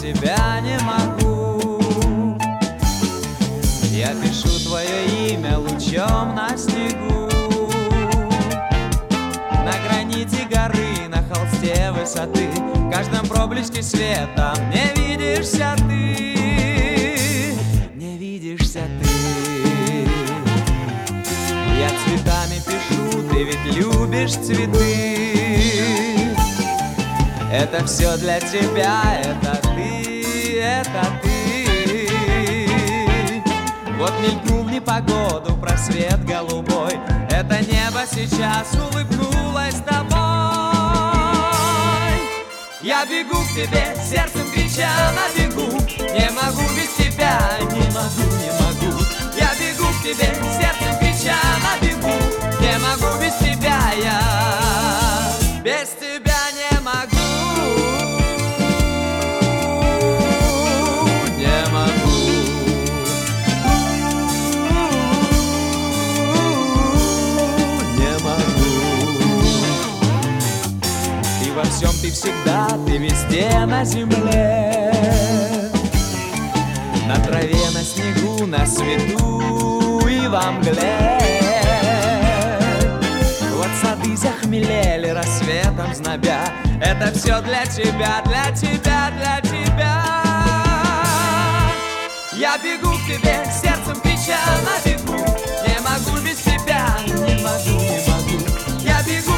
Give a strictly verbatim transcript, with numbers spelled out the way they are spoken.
тебя не могу. Я пишу твое имя лучом на снегу, на граните горы, на холсте высоты, в каждом проблеске света не видишься ты, не видишься ты. Я цветами пишу, ты ведь любишь цветы. Это все для тебя, это ты, это ты. Вот мелькнул в непогоду просвет голубой, это небо сейчас улыбнулось тобой. Я бегу к тебе, сердцем крича на бегу, не могу без тебя, не могу, не могу. Я бегу к тебе, сердцем крича на бегу, не могу без тебя, я без тебя не могу. Не могу. Не могу. Ты во всем, ты всегда, ты везде на земле, на траве, на снегу, на свету и во мгле. Вот сады захмелели рассветом знобя, это все для тебя, для тебя, для тебя. Я бегу к тебе, сердцем крича на бегу, не могу без тебя, не могу, не могу. Я бегу